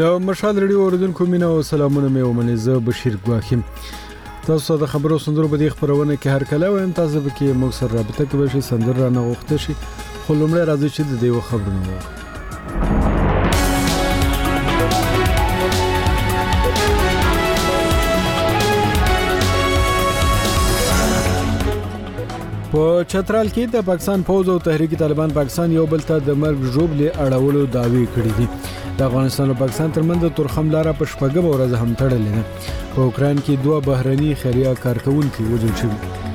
د مشال ریډیو اوریدونکو مینه او سلامونه مې ومنئ. زه بشیر ګواخیم. تاسو د خبرو سندرو په دې خبرونه کې هر کله وایم تاسو به کې موږ سره رابطه کوئ شي سندر را نه غوښته شي خو لومړی راځي چې د دې خبرونه واورو. په چترال کې د پاکستان فوج او تحریک طالبان پاکستان یو بل ته د مرګ ژوبلې اړولو دعوی کړې دي. د افغانستان او پاکستان ترمنځ د تورخم لاره په شپږم ورځ هم تړلې ده. په اوکران کې دوه بهرني خیریه کارکونکي وژل شوي.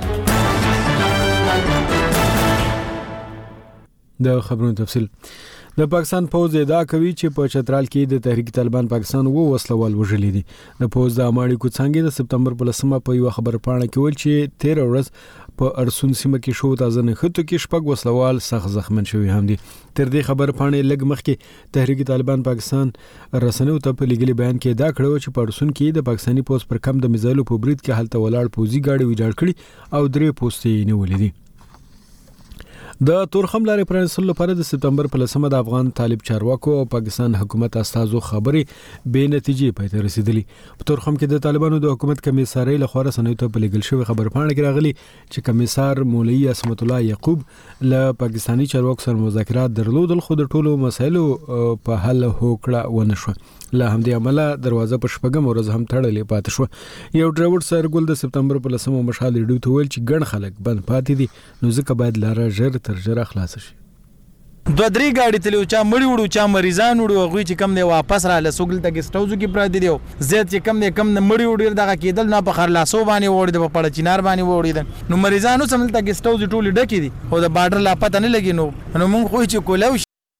د خبرونو تفصیل. د پاکستان فوج ادعا کوي چې په چترال کې د تحریک طالبان پاکستان وسلوال وژلي دي. د فوج د اماړي کوڅنګي د سپتمبر په 10مه په یو خبر پاڼه کې ویل چې 13 ورځ په ارسون سیمه کې شو تازه نه خطو کې شپږ وسلوال سخت زخمن شوي هم دي. تر دې خبر پاڼه لګ مخکې تحریک طالبان پاکستان رسنیو ته په لګلي بیان کې دا کړو چې په ارسون کې د پاکستاني پولیس پر کم د میزایلو په برید کې حالت ولاړ پوزي گاډي ویجاړ کړي او درې پوستې نیولې دي. د تورخم لارې پرانیستلو لپاره د سپتمبر په 10مه د افغان طالب چارواکو او پاکستان حکومت استازو خبرې بې نتیجې پای ته رسیدلي. په تورخم کې د طالبانو د حکومت کمیسارۍ لخوا رسنیو ته په لګل شوی خبر پاڼه کې راغلي چې کمیسار مولوی عصمت الله یعقوب له پاکستاني چارواکو سره مذاکرات درلودل خو د ټولو مسایلو په حل هوکړه ونه شو. له همدې عمله دروازه په شپږم ورځ هم تړلې پاتې شو. یو ډرایور سرګل د سپتمبر په 10مه مشال ریډیو ته ویل چې ګڼ خلک بند پاتې دي نو ځکه باید لاره ژر تر ژره خلاص شي. دوه درې گاډي تلو چا مړی وړو چا مریضان وړو غوي چې کم دی واپس را لسوګل ته گیسټ هاوس کې پراته دی زیات چې کم دی کم مړی وړو دغه کېدل نه په خرلاسو باندې وړي د پړ چینار باندې وړي نو مریضانو سمل ته گیسټ هاوس ټول ډکی دي او د بارډر لا پته نه لګي نو مونږ خو چې کولاو.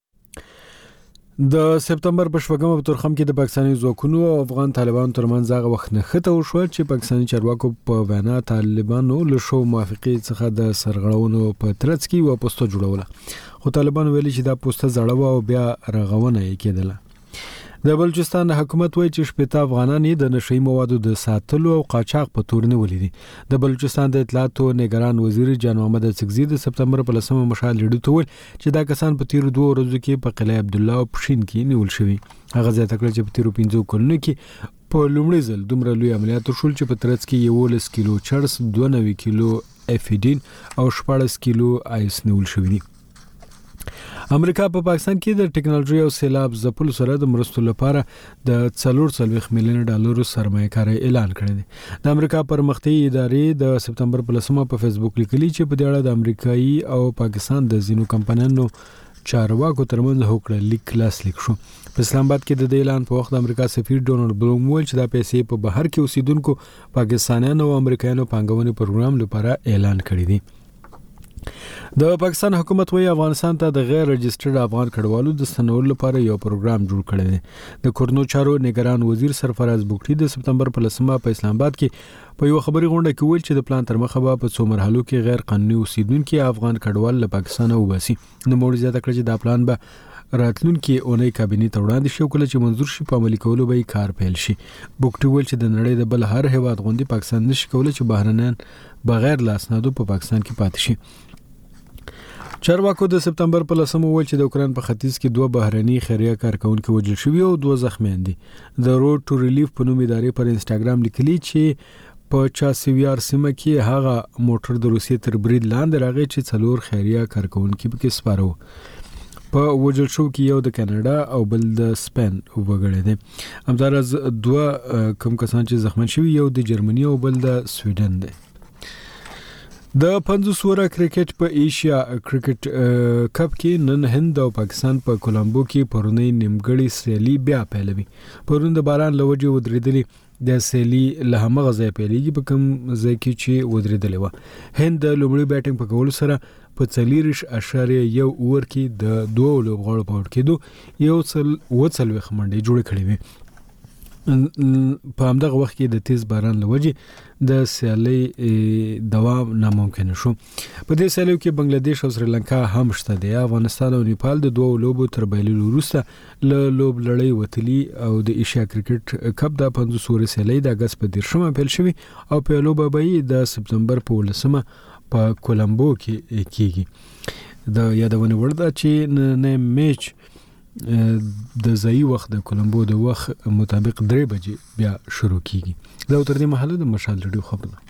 د سپتمبر په شپږمه په تورخم کې د پاکستاني ځواکونو او افغان طالبانو ترمنځ هغه وخت نه خته وشو چې پاکستاني چارواکو په وینا طالبانو له شو موافقې څخه د سرغړونو په ترڅ کې و پوسټ جوړوله خو طالبان ویلي چې دا پوسټ زړه او بیا رغونه یې کېدله. د بلوچستان حکومت وایي چې شپږ افغانان د نشئی موادو د ساتلو او قاچاق په تور نیولې دي. د بلوچستان د اطلاعات او نگران وزیر جان محمد سکزی د سپتمبر په 10مه مشال ریډیو ته ویل چې دا کسان په تیر 2 ورځو کې په قلعه عبدالله او پښین کې نیول شوي. هغه زیاته کړ چې په تیر 15 کلونو کې په لومړي ځل دومره لوی عملیات شول چې په ترڅ کې 11 کیلو چرس 92 کیلو افیډین او 14 کیلو آیس نیول شوي دي. امریکا په پاکستان کې د ټیکنالوژي او سیلاب ځپلو سره د مرستو لپاره د 440 میلیون ډالر سرمایه کاري اعلان کړی دی. د امریکا پرمختیایي ادارې د سپتمبر په 10مه په فیسبوک لیکلي چې په دې اړه د امریکایي او پاکستان د زینو کمپنیانو چارواکو ترمنځ هوکړه لیک لاسلیک شو. په اسلام آباد کې د اعلان په وخت د امریکا سفیر ډونالد بلوم ویل چې دا پیسې په بهر کې اوسیدونکو پاکستانیانو او امریکایانو پانګونې پروګرام لپاره اعلان کړی دی. د پاکستان حکومت وایي افغانستان ته د غیر رجسټرډ افغان کډوالو د ستنولو لپاره یو پروګرام جوړ کړی دی. د کورنو چارو نگران وزیر سرفراز بوکټي د سپتمبر په 10مه په اسلام آباد کې په یو خبري غونډه کې ویل چې د پلان تر مخه به په څو مرحلو کې غیر قانوني اوسیدونکو افغان کډوال له پاکستان وباسي. نو موږ زیاته کړ چې دا پلان به راتلونکي اونۍ کابینې ته وړاندې شي کله چې منظور شي په عملي کولو به کار پیل شي. بوکټي ویل چې د نړۍ د بل هر هیواد غوندي پاکستان نشي کولای چې بهرنیان بغیر لاسنادو په پاکستان کې پاتې شي. چارواکو د سپتمبر په 10مه ویل چې د اوکران په ختیځ کې دوه بهرني خیریه کارکونکو وژل شوي او دوه زخمیان دي. د روډ ټو ریلیف په نوم ادارې پر انسټاګرام لیکلي چې په چاسویار سیمه کې هغه موټر د روسیې تر برید لاندې راغی چې 4 خیریه کارکونکو پکې سپاره وو. په وژل شو کې یو د کاناډا او بل د سپین وګړي دي. همدارز دوه کم کسان چې زخمی شوي یو د جرمني او بل د سویډن دي. د 50 اوره کرکټ په ایشیا کرکټ کپ کې نن هند او پاکستان په کولمبو کې پرونی نیمګړی سیالي بیا پیلوي. پرون د باران لوجه ودرېدلې د سیالي له همغه ځای پیلېږي په کوم ځای کې چې ودرېدلې و. هند د لومړي بیټینګ په کولو سره په 4.1 اوور کې د 2 لوبغاړو په وړ کېدو یو څل وڅلوي خمنډي جوړ کړې وي. په همدغه وخت کې د تیز باران لوجه د سیالي دوام ناممکن شو. په دې سیالیو کې بنگلاديش او سریلانکا هم شته دي. افغانستان او نیپال د دوه لوبو تر بایللو وروسته له لوب لړۍ وتلي او د ایشیا کرکټ کپ د 50 اوره سیالي د اگست په 10مه پیل شوی او په لوبه به د سپتمبر په 10مه په کولمبو کې کیږي. د یادونه وړ ده چې نه میچ د ځایی وخت د کولمبو د وخت مطابق 3 بجې بیا شروع کیږي. دا تر دې مهاله د مشال ریډیو خبر ده.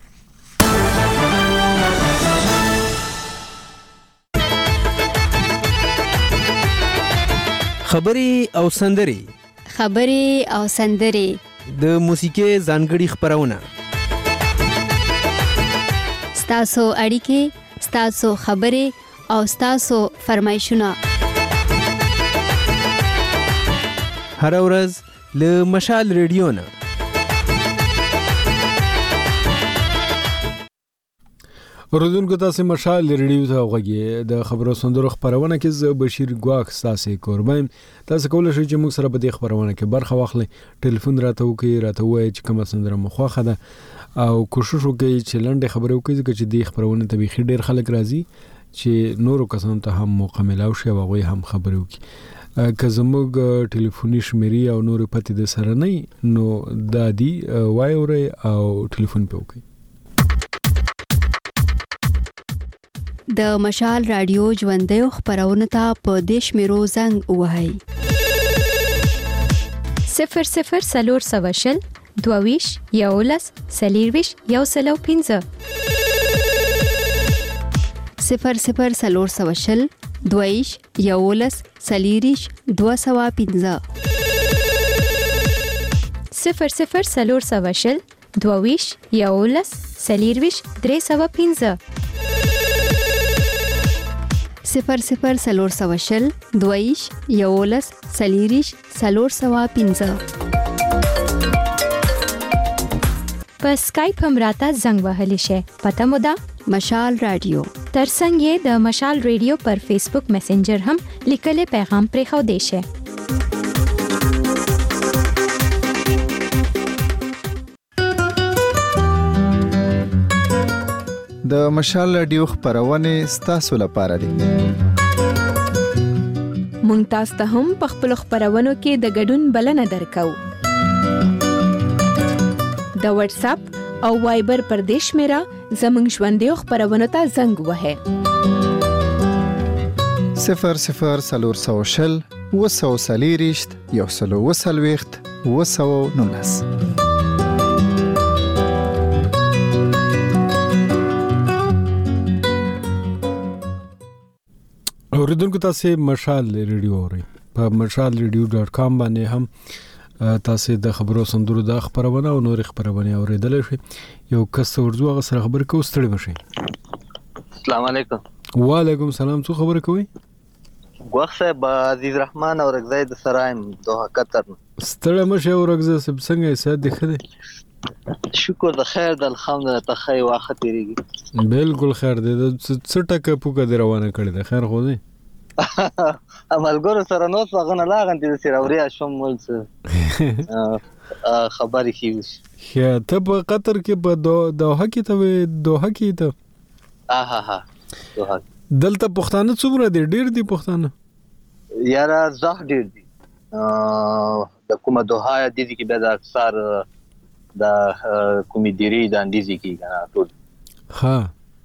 خبري او سندري د موسیقي ځانګړي خبرونه ستاسو اړیکې، ستاسو خبرې او ستاسو فرمایشونه هر ورځ له مشال ریډیو نه. اوردونکو تاسو مشال ریډیو ته غوږی د خبرو سندرو خبرونه کې ز بشیر ګواخ تاسو قربان. تاسو کولای شئ چې موږ سره په دې خبرونه کې برخه واخلئ. ټلیفون راته وایي چې کومه سندره مخواخه ده او کوشش وکړئ چې لنډه خبرې وکړئ چې دې خبرونه ته به ډېر خلک راځي چې نورو کسانو ته هم موقع ملاو شي او هغه هم خبرې وکړي. که زموږ ټلیفوني شمیرې او نور پته د سره نه نو دادی وایوري او ټلیفون په وکړي. د مشال رادیو ژوندۍ خبرونه ته په دیش میرو زنګ وهاي 00 22 یولس سلیرویش یو سلو 15 00 22 یولس سلیریش 215 00 22 یولس سلیرویش 315 00 22 یولس سلیریش 315 په اسکایپ هم راته زنګ وهلی شي. پته مو ده مشال رادیو. ترڅنګ یې د مشال ریډیو پر فیسبوک میسنجر هم لیکلي پیغام پرې خو دی شي. د مشال رادیو خبرونه ستاسو لپاره دي. مونږ تاسو ته هم په خپل خبرونو کې د ګډون بلنه درکو. د واتس اپ او وایبر پر دیش میرا زمنګ ژوندۍ خبرونه ته زنګ وهه 00 وسو سلیریشت یو سلو وسلويخت وسو نونس. اوریدونکو تاسو مشال ریډیو اورئ په mashalradio.com باندې هم تاسو د خبرو سندرو د خبرونه او نور خبرونه اوریدل شي. یو کس ورځو هغه سره خبر کو ستړي مشي. السلام علیکم. وعلیکم السلام. څو خبر کوي؟ غوښ صاحب عزیز رحمان او رغزای د سرایم دوه قطر. ستړي مشي او رغزه سب څنګه سات دی خده؟ شکر د خیر د الحمدلله ته خی واخه تیریږي. بالکل خیر دی. څه ټکه پوکا دی روانه کړی دی. خیر خو دی. عملګرو سره نو څنګه نه لاغون دي سره اوریا شوم مول څه خبرې کیږي. یا ته په قطر کې په دوحه کې ته ها دوحه دلته پښتانه څومره دي؟ ډیر دي پښتانه یاره زه ډیر دي. د کومه دوحه د دې کې به د اکثر د کومیډری د اندیزي کې کنه ټول ها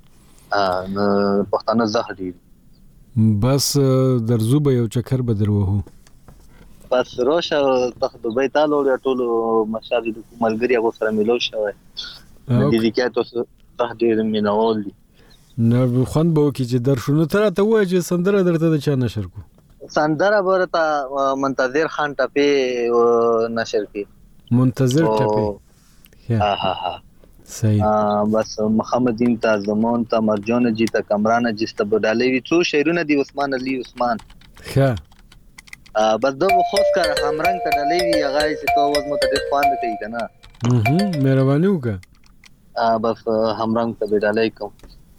پښتانه زه ډیر بس درزو به یو چکر به دروهو بس روشه د دوبۍ تالو ټول مشاهد ملګری هغه سره ملو شوی د دې کې تاسو ته ډیر مینول دي. نو خوند به وکړي چې درشونه تر ته وایي چې سندره درته د چا نشر کو سندره ورته منتظر خان ټپه نشر کی منتظر ټپه ها صحیح. بس محمد دین تا زمان تا مرجان جی تا کمران جی تا بدالوی څو شعرونه دی عثمان علي عثمان ښه بس دو خوښ کړه همرنګ ته ډلېوی هغه چې تو وز مت ډېر خوند کوي کنه مهرباني وکړه بس همرنګ ته بدالای کوم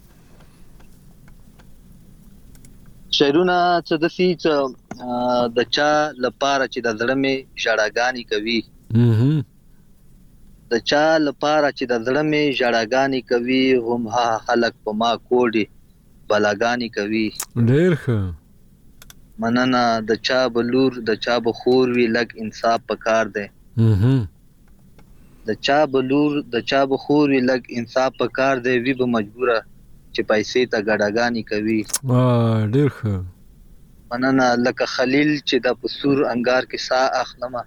شعرونه چې د سی د چا لپاره چې د زړه می ژړاګانی کوي د چا لپاره چې د زړه می ژړاګانی کوي هم خلک په ما کوډي بلاګانی کوي. ډېر ښه مننه. د چا بلور د چا بخور وی لګ انصاف پکار دی. د چا بلور د چا بخور وی لګ انصاف پکار دی وی به مجبوره چې پیسې ته ګډاګانی کوي. ډېر ښه مننه لکه خلیل چې د پسور انګار کې سا اخلمه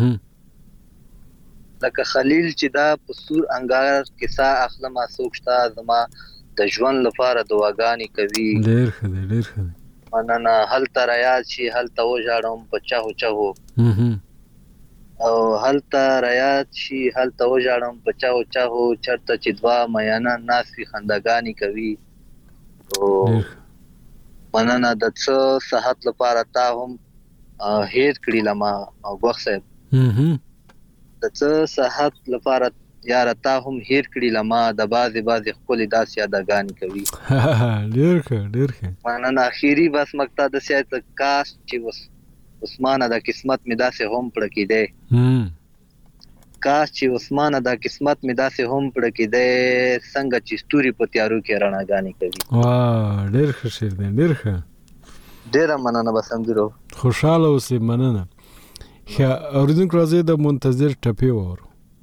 لکه خلیل چې دا پسور انګار کې سا اخلمه سوکشتا زما د ژوند لپاره دعاګانې کوي ډېر ښه دی ډېر ښه دی مننه هلته ریاض شي هلته وژاړم په چاهو چاهو او هلته ریاض شي هلته وژاړم په چاهو چاهو چرته چې دوا میانه ناسي خندګانې کوي او مننه د څه صحت لپاره تا هم هیر کړی لما او وخت صاحب د څه صحت لپاره یاره تا هم هیر کړی لما د بازي خپل داس یادګانې کوي ډېر ښه ډېر ښه مننه اخیری بس مقطع د سیاست کاش چې عثمانه د قسمت می داسې هم پړ کېده کاش چې عثمانه د قسمت می داسې هم پړ کېده څنګه چې ستوري په تیارو کې رڼاګانې کوي واه ډېر ښه شعر دی ډېر ښه ډېره مننه بس همدیرو خوشاله اوسې مننه ښه اورېدونکو راځئ د منتظر ټپې واورو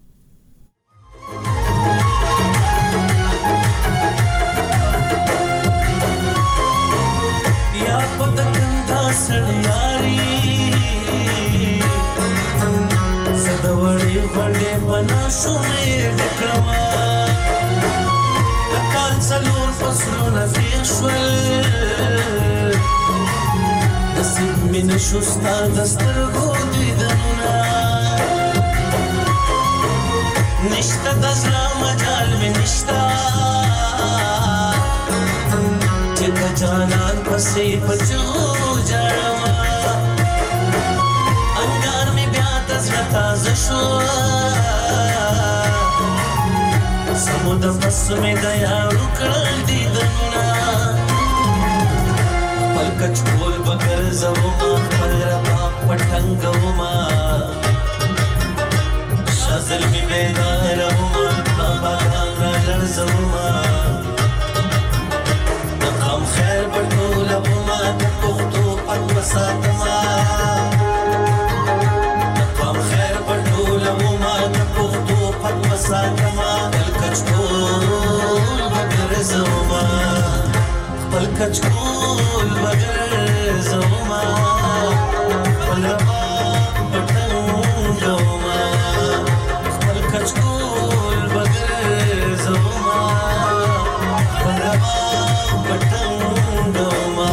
بڑے بنا شومے ڈکڑوا کال سلور فصلو نفیشول نصیب من شستا دستر گودی دنونا نشتا دزلا مجال میں نشتا چکا جانان پسی پچو جاڑوا انگار میں بیات ازرتا زشو سمود بس میں دیا رکڑ دی دنونا پلکچ کول بگر زوما پلرپا پٹھنگوما شازل میں بیدار ہوما بابا گانا لرزوما نقام خیر بڑھو لبوما پختو پت مساتما نقام خیر بڑھو لبوما پختو پت مساتما پلکچ کول بگر زوما پلکچ کول بگر زوما پلرپا پٹھنگوما پلکچ کول بگر زوما پلرپا پٹھنگوما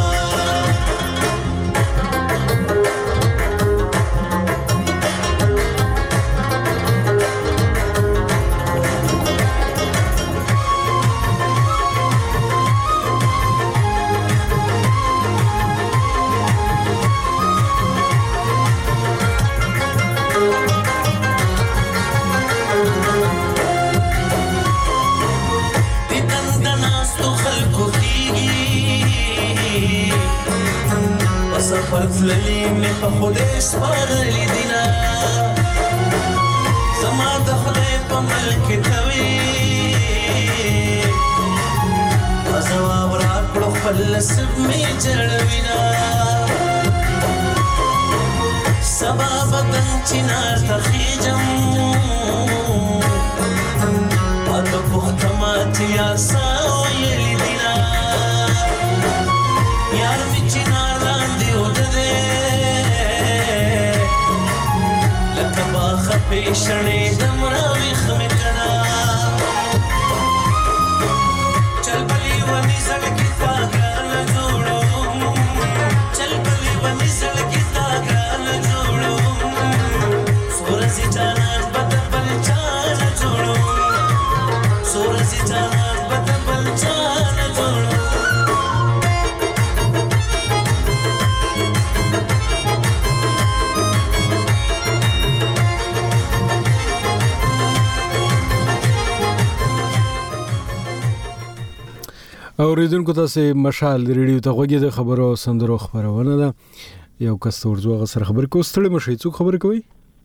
پرتللی می په خدای سپارلی دینا زما د خدای په ملک توی ازوا ورا کړو خپل سب می جړوینا سبا بدن چنار تخیجم پد پختماتیا ساویلی دینا یار می چنار پیشنے دمراوی خمکنا چل بلی ونی زڑکی تاگران جوڑو چل بلی ونی زڑکی تاگران جوڑو سورسی جانان بدبل چان جوڑو سورسی جانان بدبل چان جوڑو اوریدونکو تاسو مشال ریډیو ته غوږی د خبرو سندرو خبرونه ده یو کس ورځو سره خبر کو ستړي مشي څوک خبر کوي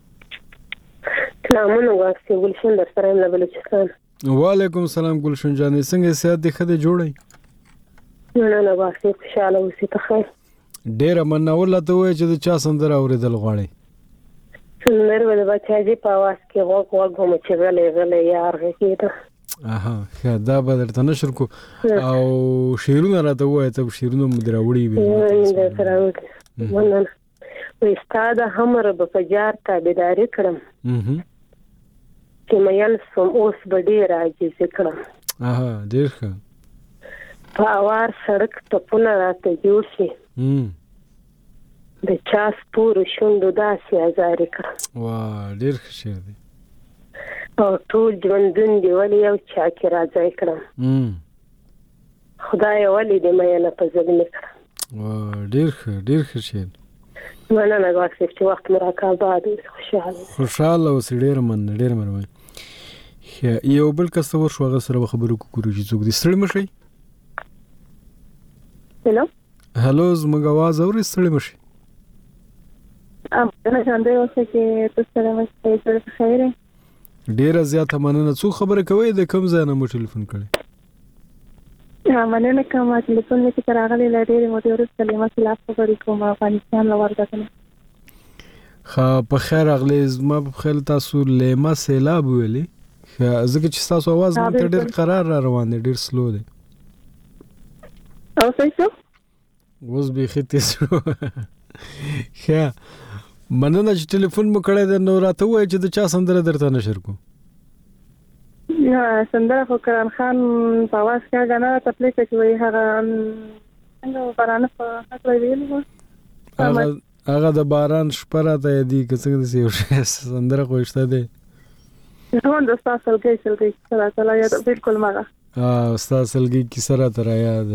سلامونه واسي ګلشن در سره له بلوچستان وعلیکم السلام ګلشن جانې څنګه سیادت دی خدای جوړی نه واسي خوشاله اوسې ته خیر ډیر منول ته وای چې د چا سندره اوریدل غواړي سندره د بچاجي په आवाज کې وګ هم چې غلې یار کېده اها دا به درته نشر کو او شیرونه راته وای ته شیرونه مدرا وړي وي مننه وي استاد همر په جار تابعداري کړم چې مېل سم اوس بډې راځي ذکر ډېر ښه په اوار سړک ته پونه راته جوړ شي د چا سپور شوندو داسې ازارې کړم ډېر ښه شعر دی او ټول ژوندون دی ولې یو چا کې راځي کړم خدای ولې دې مېل په ځلې کړم ډېر ښه شعر مننه غواړم چې وخت مراقبه دې خوشاله اوسې ډېر مهرباني یو بل کس ور شو هغه سره خبرو کوو چې څوک دې ستړي مشي هلو زموږ आवाज اوري ستړي مشي انا څنګه اوسه چې تاسو سره مې خیر ډېر زیات مننه څو خبره کوي د کوم ځای نه مو ټلیفون کړی مننه کوم ټلیفون مې چې راغلی لري مو ته ورسره کلمه خلاف خبرې کوم افغانستان لور غوښتنه خا په خیر اغلی زما په خیال تاسو لیما سیلاب ویلي ځکه چې تاسو आवाज مې ډېر قرار را روان دی ډېر سلو دی او څه اوس به خته شو مننه چې ټلیفون مو کړی د نو راته وای چې د چا سندره درته نشر کو سندره خو کران خان په واس کې غنا تپلیک چې وای هغه څنګه باران په خاطر ویلو هغه د باران شپه راته دی که څنګه دې یو سندره خوښته دی نو د تاسو سره سره یا بالکل ماغه استاد سلګي کی سره تر یاد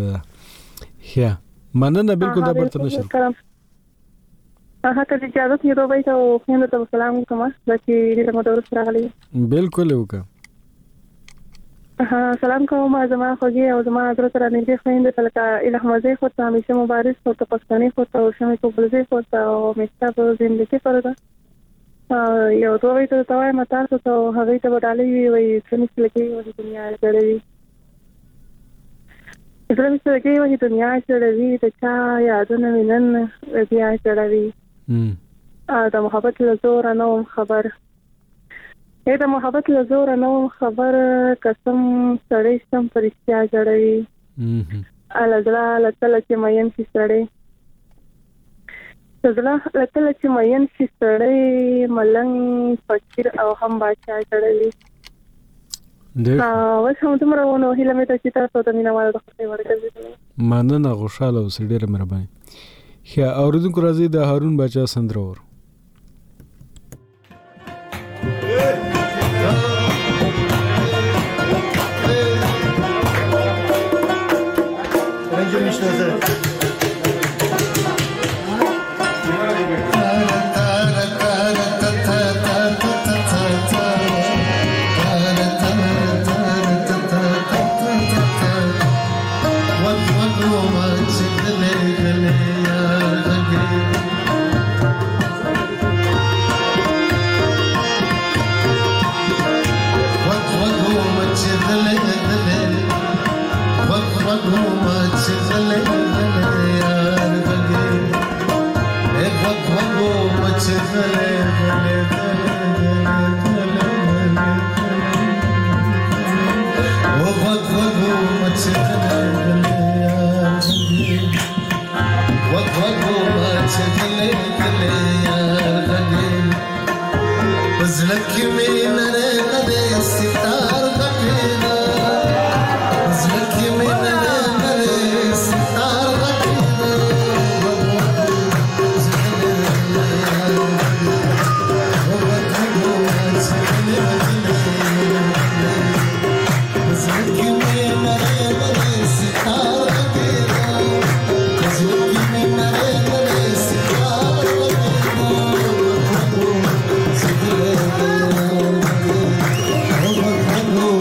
مننه بالکل دا برته نشر هغه ته اجازه یې دوی ته خو ته سلام کوم چې دې له مدور سره غلي بالکل وکړه سلام کوم زما خوږی او زما حضرت را نږدې خويند تلکا الهمزه خو ته همیشه مبارک خو ته پښتني خو ته شمه کو بلځي خو ته او مستا په زندګي پرده یو دوی ته توای متا ته هغه ته وډالې وي څنګه لګي وي دنیا جوړوي زړه مې سره وي دنیا جوړوي ته چا یادونه وینن بیا جوړوي دا محبت له زور نه خبر دا محبت له زور نه خبر قسم سړی سم پرشتیا جوړوي الګلا لته چې مېن شي سړی زړه لته چې مېن شي سړی ملنګ فقیر او هم بادشاہ جوړوي وڅ هم تمره ونه هله مې ته چې تاسو ته مینه وال د خپل ورکړې مننه خوشاله اوسې ډېر مهرباني اوریدونکو راځي د هارون بچا سندرور Oh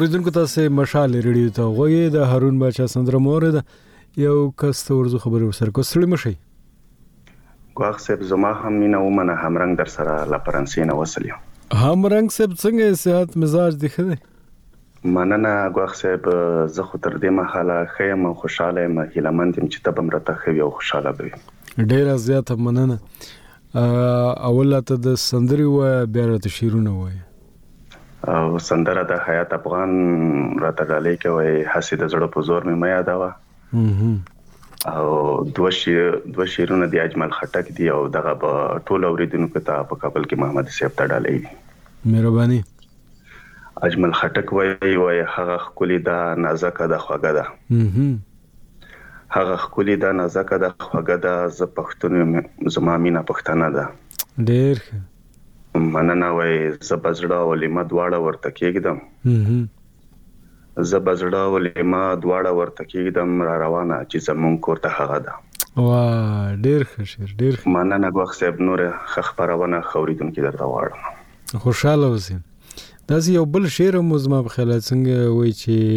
اوریدونکو تاسو مشال ریډیو ته غوږی د هارون بچا سندره مورد یو کس ته ورزو خبرې ورسره کوستړي مشي ګواخ صاحب زما هم مینه ومنه همرنګ در سره لا فرانسې نه وصل یم همرنګ صاحب څنګه صحت مزاج دی خده مننه ګواخ صاحب زه خو تر دې مهاله خیم خوشاله یم هیلمند یم چې ته به مرته ښه او خوشاله به ډیره زیاته مننه اوله ته د سندري و بیا راته شیرونه وای او سندره د حیات افغان راته ډالې کوي حسید زړه په زور مې یاد وا او دوه شیرونه د اجمل خټک دی او دغه په ټول اوریدونکو ته په کابل کې محمد صاحب ته ډالې مهرباني اجمل خټک وای هغه خولي دا نازکه د خوګه ده هغه خولي دا نازکه د خوګه ده ز پښتون زما مینا پښتنه ده ډیر مننه وای ز بزړه ولما دواړه ورته کېږم ز بزړه ولما دواړه ورته کېږم را روانه چې زمون کوته هغه ده وا ډیر خشر ډیر مننه ګوخ صاحب نور خبرونه خوریدونکو درته واړم خوشاله اوسئ دا یو بل شعر مو زما په خیال څنګه وای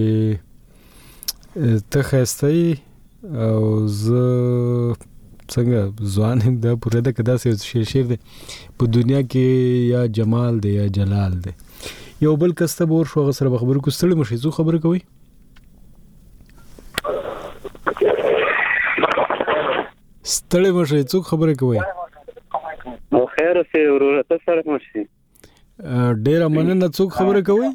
چې ته خستای او ز څنګه ځوان دا پوره د کدا سه شعر دی په دنیا کې یا جمال دی یا جلال دی یو بل کسته ور شو غسر خبرو کو ستړي مشي زو خبره کوي ستړي مشي زو خبره کوي او خیر سه ورته سره مشي ډیر مننه څوک خبره کوي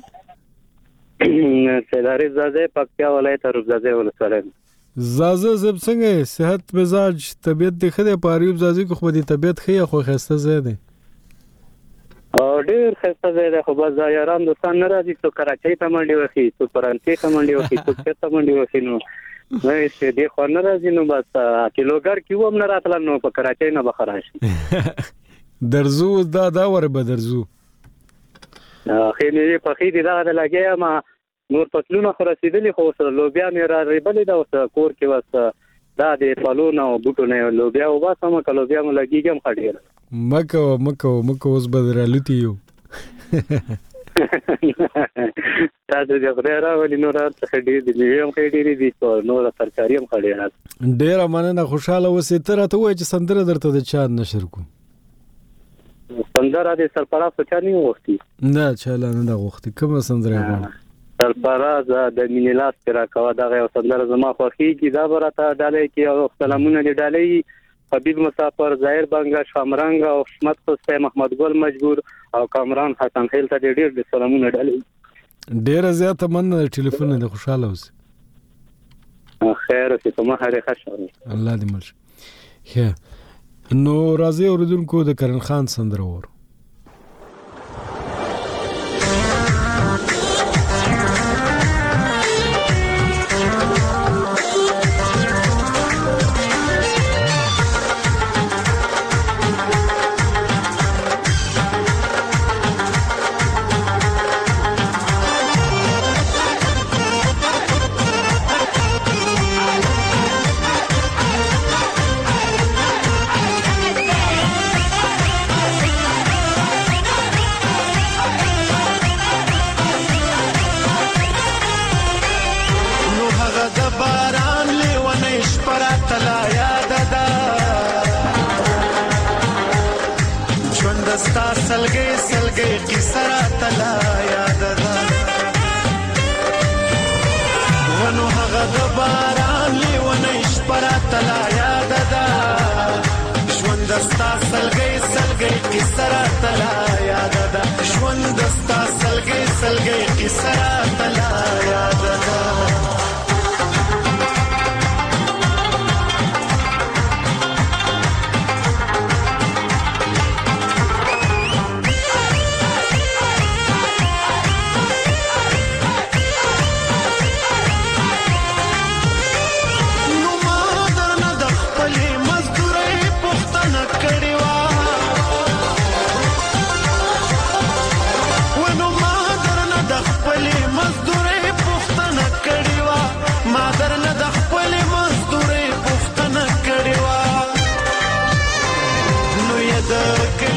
سیداری زاده پکتیا ولایت روزازه ولسوالۍ زازه زب څنګه صحت مزاج طبيعت د خده پاریوب زازه کو خو د طبيعت خې خو خسته زیاده او ډیر خسته زیاده خو بس یاران دوستان ناراضي تو کراچۍ ته منډي وخی تو پرانتی ته منډي وخی تو ته منډي وخی نو چې دې خو ناراضي نو بس کیلوګر کیوم نه راتل نو په کراچۍ نه بخراشي درزو دا ور به درزو خېمې په خې دي دا لګیا ما نور پتلونه خو رسیدلی خو سره لوبیا مې را ریبلې دا اوس کور کې وس دا د پالونه او بوټو نه لوبیا او باسم کلوبیا مې لګیږم خډیر مکو اوس بدرالتی یو تاسو دې غره ولې نور څه ډېر دي هم خېډيري دي نور ترکاری هم خډیر ډیر مننه خوشاله اوسې تر ته وای چې سندره درته د چا نشر کو سندره د سرپراز په چا نه وختي نه چاله نه د وختي کومه سندره غواړم سرپراز د مینلاس کرا کوا دغه سندره زما خوخي کی دا برته ډالې کی او سلامونه دی ډالې حبیب مسافر ظاهر بنگا شامرنګ او حکمت حسین محمد ګل مجبور او کامران حسن خیل ته ډېر سلامونه ډالې ډېر زیاته مننه ټلیفون د خوشاله اوس خیر اوسې کومه هره ښه الله دې مل نو راځي اوریدونکو د کرن خان سندره ور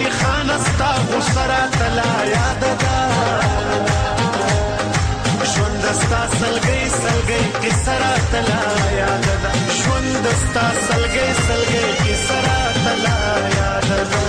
سره تلا یاد ده ژوند سلګي سلګي کی سرا تلا یاد ده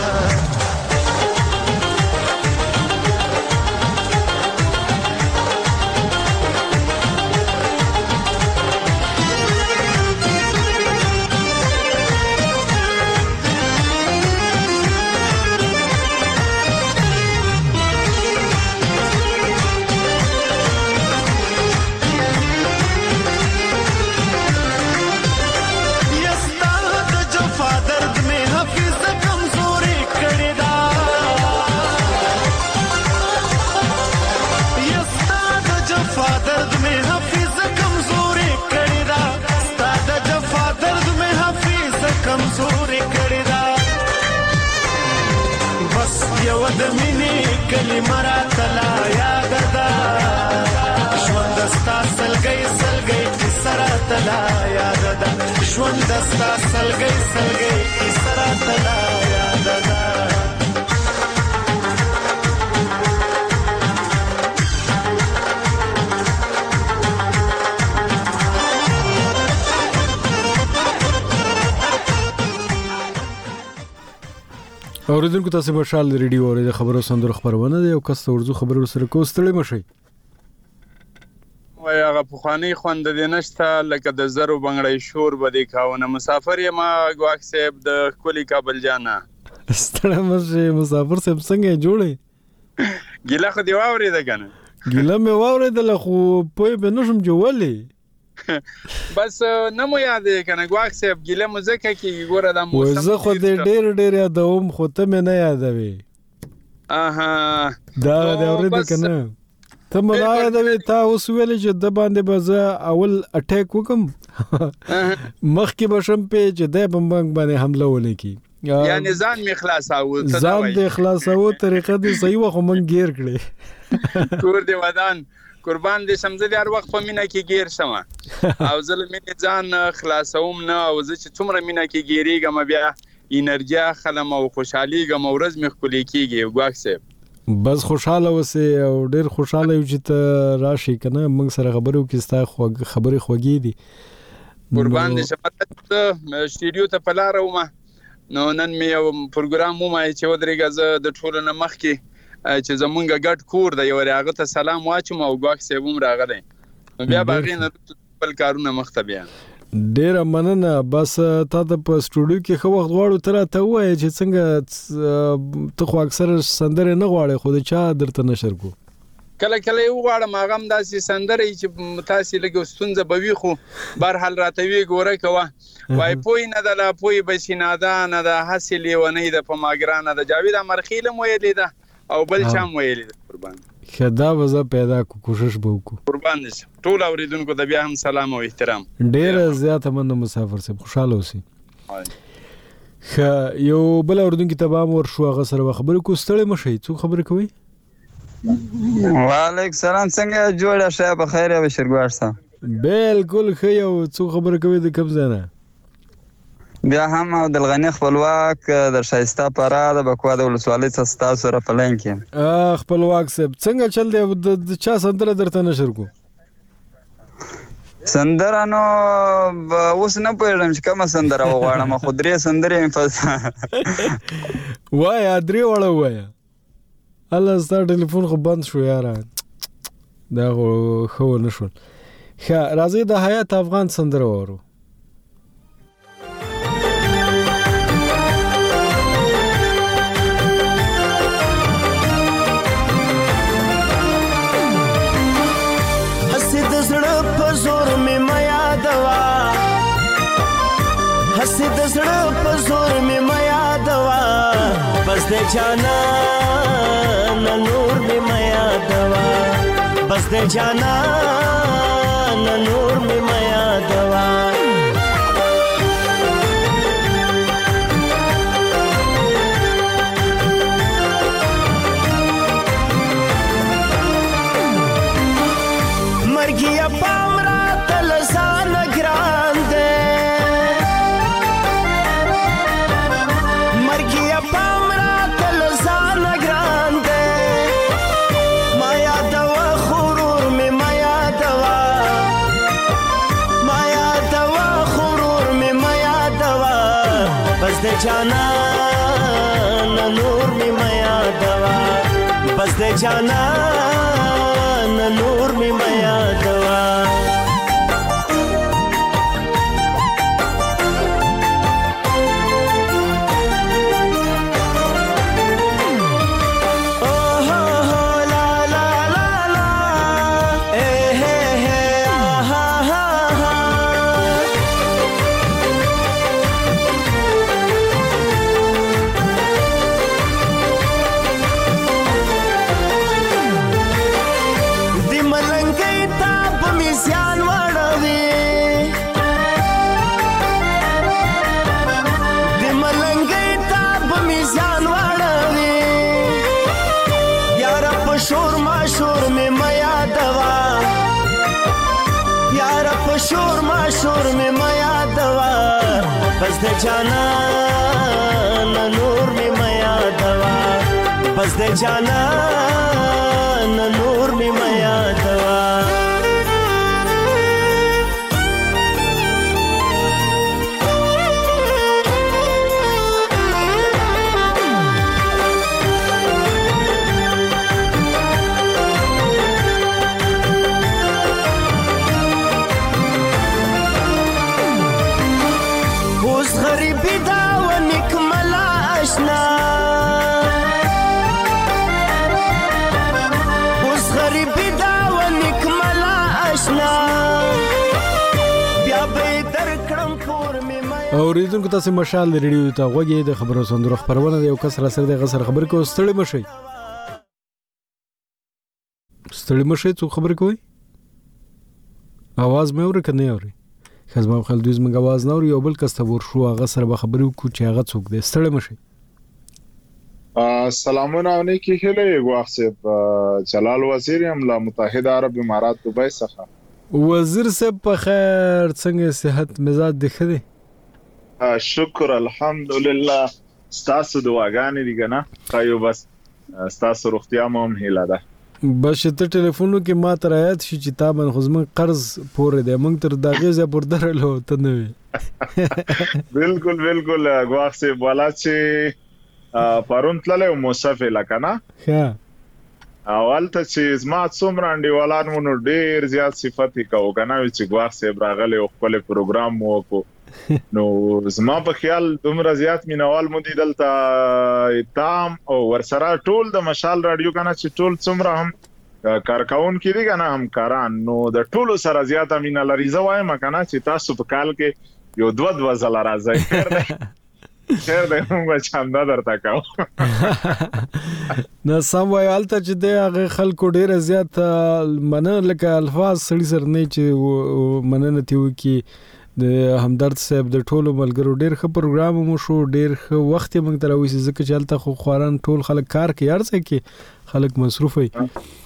کلمه راته لا یاد ده ژوند ستا سلګۍ سلګۍ کیسه راته لا یاد ده ژوند ستا سلګۍ سلګۍ کیسه راته لا یاد ده اوریدونکو تاسو مشال ریډیو اورئ د خبرو سندرو خبرونه دی او کس ورزو خبرو سره کوستړی مشي وای هغه پخوانی خوند دې نشته لکه د زرو بنگړی شور بده کاونه مسافر یم غواک صاحب د کلی کابل جانا ستړی مشه مسافر صاحب څنګه جوړې ګیله خو دی واورید کنه ګیله مې واورید خو په بنوشم جوړلې بس نمو یادې کنه غواک صاحب ګیله مزکه کې ګوره د موسم زه خو دې ډېر یادوم خو ته مې نه یادوي اها دا دې اورید کنه ته مې نه یادوي تا اوس ویل چې د باندې بزه اول اٹیک وکم مخکې بشم په چې د بمبنګ باندې حمله ولیکي یعنی ځان می خلاصاو ځان دې خلاصاو طریقه دې صحیح و خو من گیر کړې کور دې ودان قربان دې سمزلي هر وخت په مینا کې گیر شمه او زل مې ځان خلاصوم نه او زه چې څومره مینا کې گیریږم بیا انرژي خلم او خوشحالي ګم ورځ مخ کولې کېږي غواک صاحب بس خوشاله وسه او ډېر خوشاله یو چې ته راشي کنه موږ سره خبرو کې ستا خبرې خوږې دي قربان دې شمت سټډیو ته پلار ومه نو نن مې یو پروګرام مو ما چې ودرېګه زه د ټولو نه مخ کې چې زمونږ ګډ کور دی یو راغه ته سلام واچم او غواک صاحب هم راغلی بیا باغې نه خپل کارونه مخته بیا ډېر مننه بس تا ته په سټوډیو کې خو وخت غواړو تر ته وای چې څنګه ته خو اکثر سندره نه غواړې خو د چا درته نشر کو کله کله یو غواړم هغه هم داسې سندره چې تاسو لګو ستونزه بوي خو بهر حال راتوي ګوره کوه وای پوی نه د لا پوی بشیناده نه د حاصلې ونی د پماګرانه د جاوید امرخیل مو یې ده او بل چا مو یې ده قربان خدا وزه پیدا کو کوشش به وکړو قربان دې ټول اوریدونکو د بیا هم سلام او احترام ډېر زیات مننه مسافر صاحب خوشاله اوسئ یو بل اوریدونکو ته به ور شو هغه سره خبرې کو ستړي مشي څو خبرې کوي وعلیکم سلام څنګه جوړه شه په خیر او شرګوار صاحب بالکل خو یو څو خبرې کوي د کوم ځای نه بیا هم د الغنی خپلواک د شایسته پرا د بکوا د ولسوالۍ څخه سره پلان کې خپلواک صاحب څنګه چل دی د چا سندره درته نشر کو سندره نو اوس نه پوهیږم چې کومه سندره وغواړم خو درې سندرې وای درې وړه وای الله ستاسو ټلیفون خو بند شو یاره دا خو نشول راځي د حیات افغان سندره وورو حسد زړه په زور می میا دوا بس د جانا نور می میا دوا بس د جانا نور می میا دوا مرګیا پامرا تلسان ګرانده جانان نور می میا دوا بس د جانان نور می میا دوا شور میں میا دوا بس د جانان نور میں میا دوا بس د جانان نور میں میا دوا اوریدونکو تاسو مشال ریډیو ته غوږی د خبرو صندوق خبرونه د یو کس را سره د غسر خبر کو ستړي مشي څو خبر کوي आवाज مې اوري کنه اوري خزم خلدوز مګ आवाज نه اوري یو بل کس ته ور شو هغه سره به خبرو کو چې هغه څوک دی ستړي مشي سلامونه علیکم هله واخصب جلال وزیر املا متحده عرب امارات دوبۍ څخه وزیر صاحب په خیر څنګه صحت مزاج دخه شکر الحمدلله ستاسو دعاګانې دي کنه خایو بس ستاسو روغتیا مو هم هیله ده بس ته ټلیفون کې ما ترایت شي چې تا من خزمن قرض پورې ده مونږ تر داغه ز پر درلو ته نه بالکل غواخ سي والا چې پرون تلله موصفه لکنه ها اول ته چې زما څومره انډیوالان مونږ ډیر زیات صفات کو کنه چې غواخ سي براغله خپل پروګرام مو کو نو زما په خیال دومره زیات مینوال مو دي دلته تام او ورسره ټول د مشال رادیو کنه چې ټول څومره هم کارکون کې دي کنه هم کاران نو د ټول سره زیات مینه لري زوایم کنه چې تاسو په کال کې یو دوه ځله راځي خیر ده موږ چاندا درته کاو نو سم وایالته چې د هغه خلکو ډیر زیات منه لکه الفاظ سړي سر نه چې مننه تیو کې د همدرد صاحب د ټولو ملګرو ډیر ښه پروګرام مو شو ډیر ښه وخت موږ ته راوځي ځکه چې هلته خو خواران ټول خلک کار کوي هر څه کې خلک مصروف وي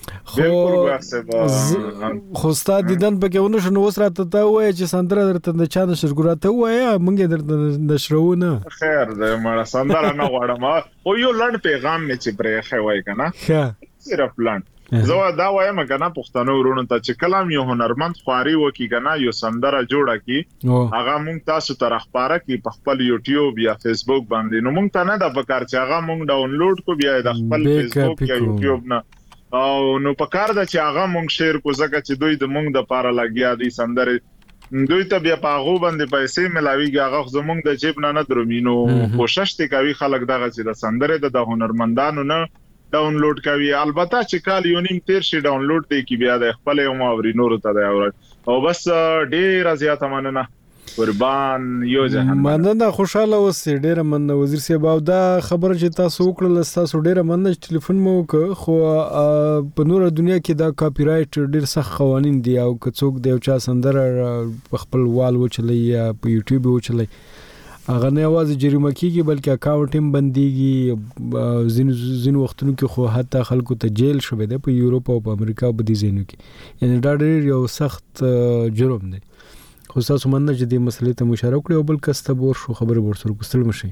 خو ستاسو دیدن پکې ونه شنو اوس راته ته وای چې سندره درته د چا نشرګورا ته وای موږ درته نشرونه خیر ده مړه سندره نه غواړم او یو لړ پیغام مې چې پرې خوای کنه ښه صرف لړ زه دا وایم کنه پښتنو ورونو ته چې کلام یو هنرمند خواري وکي کنه یو سندره جوړه کی هغه مونږ تاسو ته راخبره کی په خپل یوټیوب یا فیسبوک باندې نو مونږ ته نه د پکار چې هغه مونږ ډاونلوډ کو بیا د خپل فیسبوک یا یوټیوب نه او نو پکار د چې هغه مونږ شیر کو ځکه چې دوی د مونږ د پاره لګیا دي سندره دوی ته بیا پاغو باندې پیسې ملاويږي هغه زمونږ د جیب نه درمینو کوشش ته کوي خلک دغه چې د سندره د هنرمندانو نه ډاونلوډ کوي البته چې کال یو نیم تیر شي ډاونلوډ دی کی بیا د خپل یو ماوري نور ته دی او بس ډیر زیات مننه قربان یو جهان مننه خوشاله اوسې ډیر مننه وزیر صاحب او دا خبره چې تاسو وکړل تاسو ډیر مننه ټلیفون مو خو په نور دنیا کې دا کاپی رائټ ډیر سخت قوانين دي او که څوک دی او چا سندره خپل وال وچلې یا په یوټیوب وچلې هغه نه आवाज جریمه کیږي بلکې اکاونټ هم بنديږي زین وختونو کې خو حتی خلکو ته جیل شوه دی په یورپ او په امریکا په دي زینو کې یعنی دا ډېر یو سخت جرم دی خو تاسو مننه چې دې مسلې ته مشاره کړې او بل کس ته ور شو خبره ورسره کوستل مشي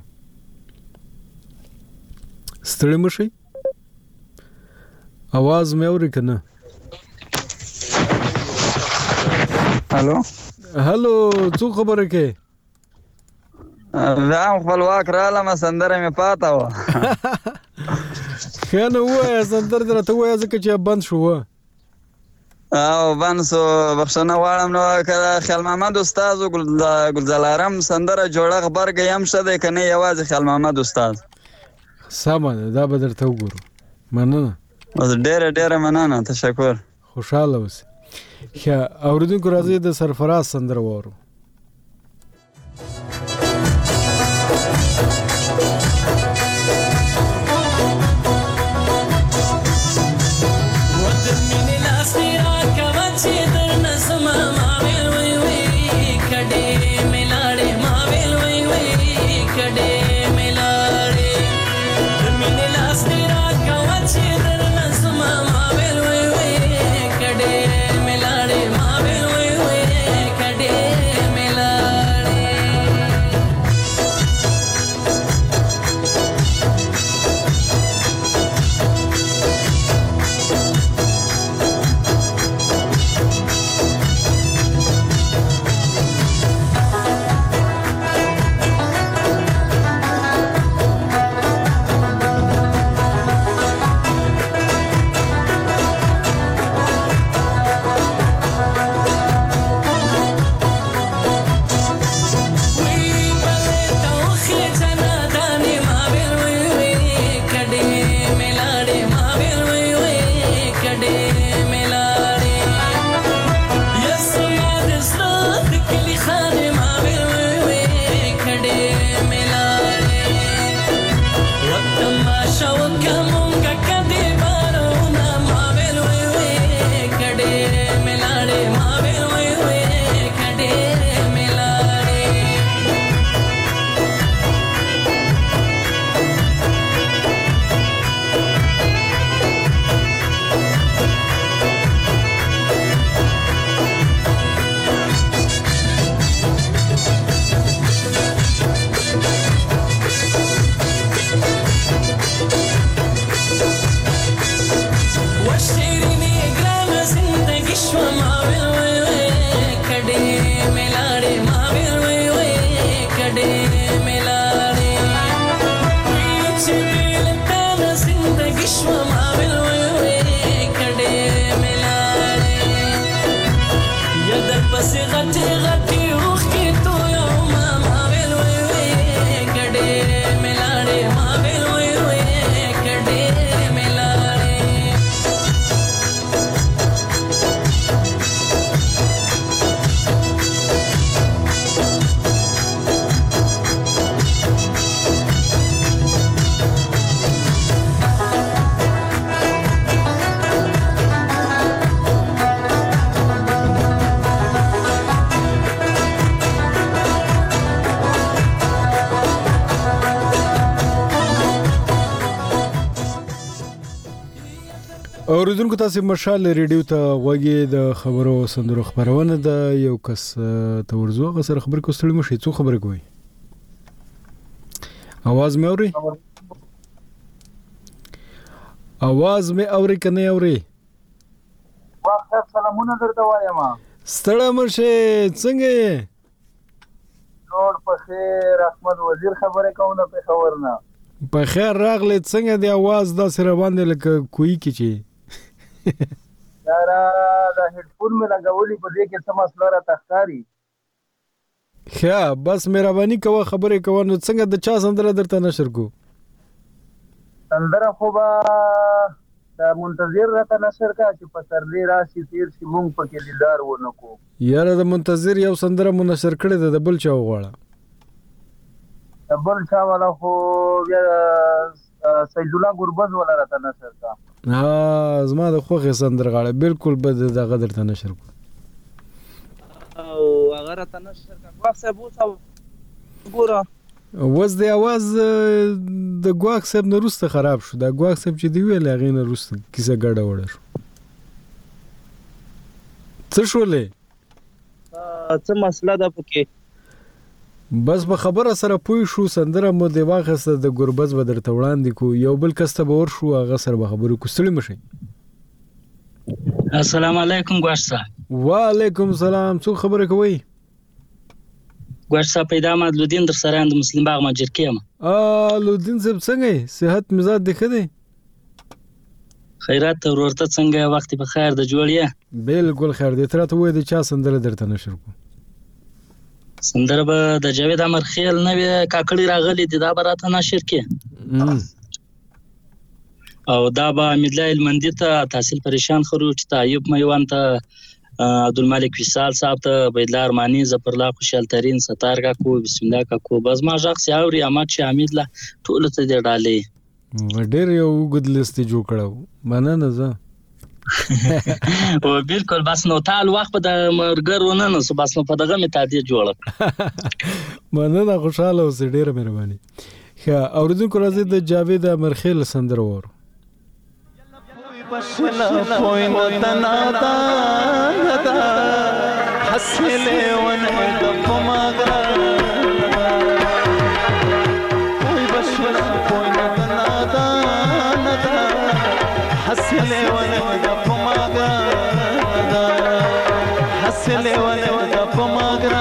ستړي مشي आवाज مې اوري کنه هالو څو خبره کې بیا هم خپلواک رالم سندره مې پاته وه. ښه نو ووایه سندره دې راته ووایه ځکه چې بند شو. او بند سو بخښنه غواړم. نو که خیال محمد استاد ګلزارم سندره جوړه غبرګه هم ښه دی که نه یوازې خیال محمد استاد؟ سمه ده دا به درته وګورو. مننه. ډېره ډېره مننه. تشکر. خوشحاله اوسې. ښه اورېدونکو راځئ د سرفراز سندره واورو. اوریدونکو تاسو مشال ریډیو ته غوږی د خبرو سندرو خبرونه د یو کس ته ورزو غسر خبر کوستړی مشي څو خبر کوي आवाज مې اوري کنه اوري وخت سلامونه درته وایم ستړی مشه څنګه یې نور په خیر احمد وزیر خبره کوم په خبرنا په خیر راغلی څنګه دی आवाज دا سره باندې لکه کوی کی چی یارا دا هډفون مې لګولې په دې کې څه مسله را تخکاری ښه بس مهرباني کوه خبرې کوه نو څنګه د چا سندره درته نشر کو سندره خو با دا منتظر راته نشر کا چې په سرلی راشي تیر شي مونږ پکې دیدار ونکو یاره د منتظر یو سندره منشر کړي ده د بل چا وغواړه د بل چا والا خو بیا سید الله ګربز ولا راته نشر کا زما د خوخه سندرغاړه بالکل بد دغه درته نشر کو او هغه راته نشر کا واسه بوسه ګوره وز د आवाज د ګواک صاحب نه روسته خراب شو دا ګواک صاحب چې دی ویل هغه نه روسته کیسه ګډه وړه شو څه شولې څه مسله ده پکې بس په خبره سره پوي شو سندره مو دی واخسته د ګربز بدر ته وړاندې کو یو بل کس ته باور شو هغه سره به خبرو کوستړی مشي السلام علیکم ګواشتا وعلیکم السلام څو خبره کوي ګوښ صاحب پیدا احمد لودین در سره د مسلم باغ ماجر کېم. لودین صاحب څنګه صحت مزاج دی ښه دی؟ خیرات ورورته څنګه وخت په خیر د جوړیا؟ بالکل خیر دی. تر ته وای د چا سندره درته نشر کو؟ سندره به د جاوید امرخیل نوې کاکړی راغلی دی دا براته نشر کې. او دا به امیدلای المندی ته تحصیل پریشان خروج ته ایوب میوان ته عبدالمالک وصال صاحب ته بيدلا ارمانی ظفرالله خوشحال ترین ستار کا کو بسم الله کا کو بس ما شخص اوري امات چې حمید لا ټول ته دی ډالې ډېر یو ګد لیست جوړ کړو مننه زه او بالکل بس نو تعال وخت د مرګر ونه نو بس نو په دغه می تعدیه جوړه مننه خوشاله اوسې ډېر مهرباني. ښه اوریدونکو راځي د جاوید امرخیل سندره وورو. بشلا پوین تنادا ندا حسلے ون دپ ماغرا کوئی بشلا پوین تنادا ندا حسلے ون دپ ماغرا حسلے ون دپ ماغرا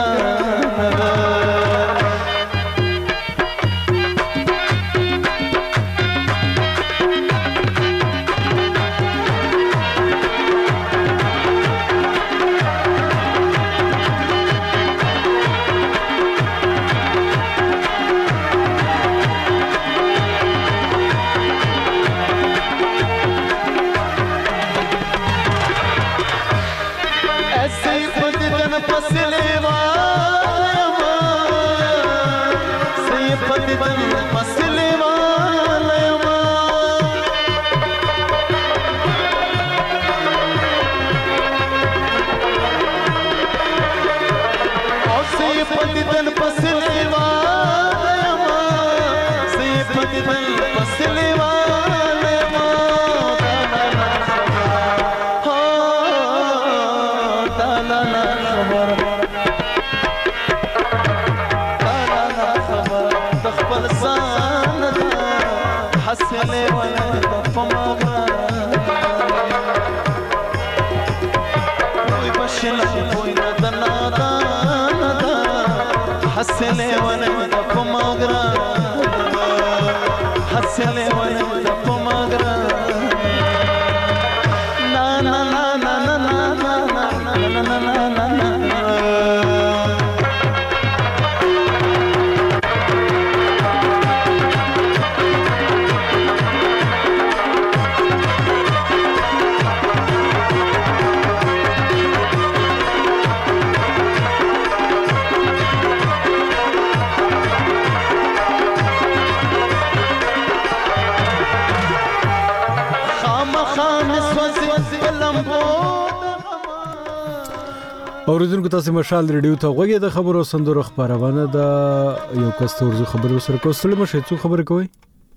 اوریدونکو تاسو مشال ریډیو ته غوږی د خبرو سندرو خبرونه د یو کستورزو خبرو سره کوستل مشه څو خبر کوي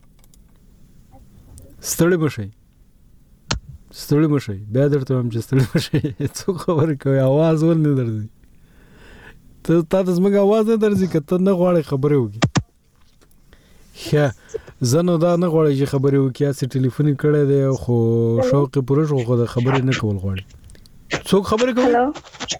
ستړي مشه بیا درته هم چې ستړي مشه څو خبر کوي आवाज ول نه درځي ته تاسو موږ आवाज نه درځي کته نه غواړي خبرې وکي ښه زنه دا نه غواړي چې خبرې وکي چې ټلیفون کړه دی خو شوق پرش خو د خبرې نه کول غواړي څوک خبرې کوي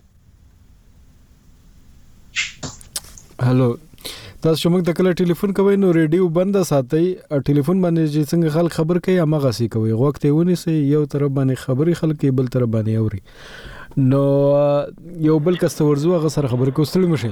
هالو تاسو موږ ته کله ټلیفون کوئ نو ریډیو بند ساتئ ټلیفون باندې چې څنګه خلک خبر کوي هغه سي کوي وخت یې ونیسي یو طرف باندې خبري خلک بل طرف باندې اوري نو یو بل کستورزو هغه سره خبر کوستل مشي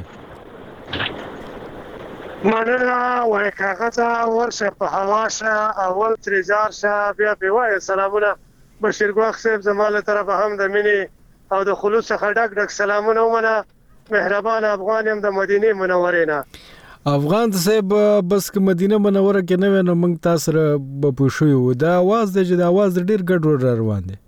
مننه وای کاغذ ورشه په حواشه اول ترجارشه بیا په وای سلامونه بشیر ګواخ صاحب زماله طرف هم د مینی او د خلوص څخه ډک سلامونه ومنه مهربان افغان هم د مدینه منورې نه افغان صاحب بس که مدینه منوره کې نه ونه موږ تاسو سره په پوښیو دا आवाज د आवाज ډیر ګډ روان دي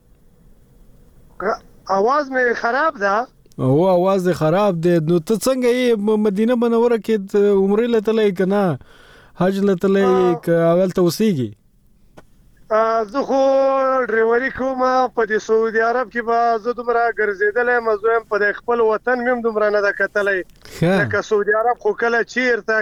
आवाज مې خراب ده او आवाज خراب دي نو ته څنګه مدینه منوره کې عمره لته کنا حج لته ک اول توسيږي زه خو ډریوري کوم په د سعودي عرب کې به زه دومره ګرځېدلې مزویم په خپل وطن مم دومره نه کتلې لکه سعودي عرب خو کله چیرته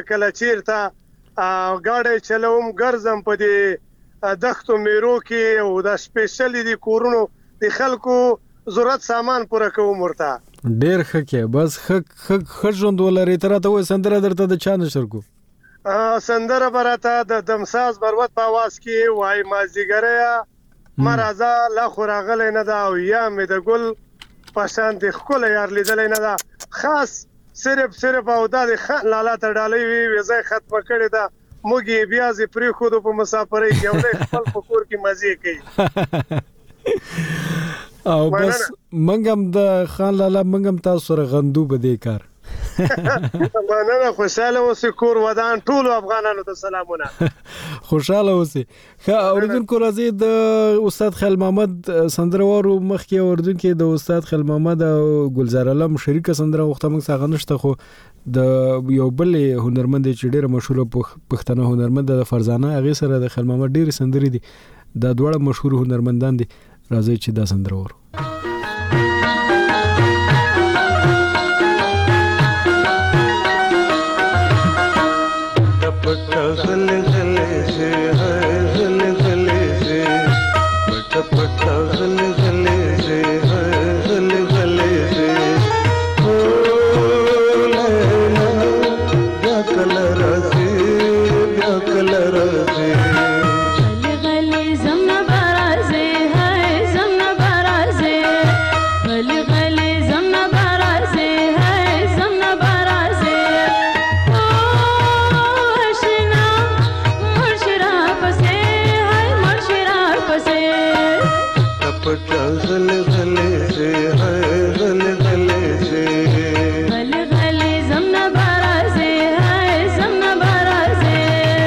گاډي چلوم ګرځم په د دښتو میرو کې او د سپیشلی د کورونو د خلکو ضرورت سامان پوره کوم ورته ډیر ښه کې بس ښه ژوند ولري. تر ته وې سندره درته د چا نشر کو سندره براته د دمساز بروت په आवाज کې وای مازیګریا مرزا لا خوراغله نه دا او یا مې د ګل پښان د خپل یار لیدل نه دا خاص صرف او د خان لاله ته ډالې وی زې ختم کړی دا موږ بیا زی پری خود په مسافرۍ کې او خپل فکر کې مزه کوي او بس منګم د خان لاله منګم تاسو سره غندو به دې کار مننه. خوشاله اوسې کور ودان ټول افغانانو ته سلامونه. خوشاله اوسې. ښه اوریدونکو راځي د استاد خیل محمد سندره وارو مخکې اوریدونکو د استاد خیل محمد او ګلزار علم شریکه سندره وخت موږ څنګه نشته خو د یو بل هنرمند چې ډیره مشهور پښتنه هنرمند د فرزانه هغه سره د خیل محمد ډیره سندري دي د دوړه مشهور هنرمندان دي. راځي چې دا سندره وارو. غل غل سے ہے غل غل سے پٹ پٹ غل غل سے ہے غل غل سے او لیلا بیا کلر سے بیا کلر سے غل غل زمنا برازه ہے زمنا برازه غل غل زمنا برازه ہے زمنا برازه پٹ غل غل سے ہے غل غل سے غل غل زمنا برازه ہے زمنا برازه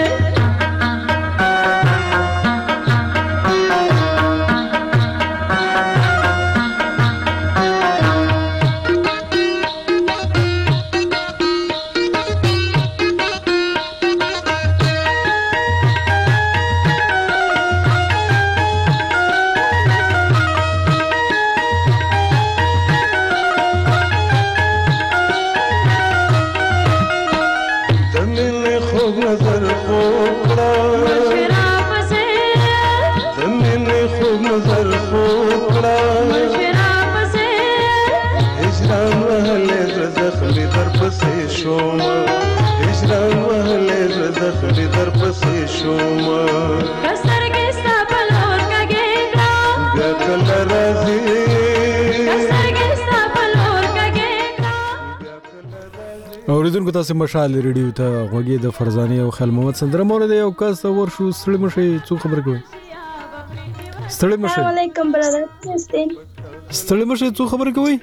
اوریدونکو تاسو مشال ریډیو ته غوږی د فرزانه او خیل محمد سندره مورد یو کس ور شو ستړي مشي څو خبر کوي ستړي مشي. السلام علیکم برادر تستین ستړي مشي څو خبر کوي.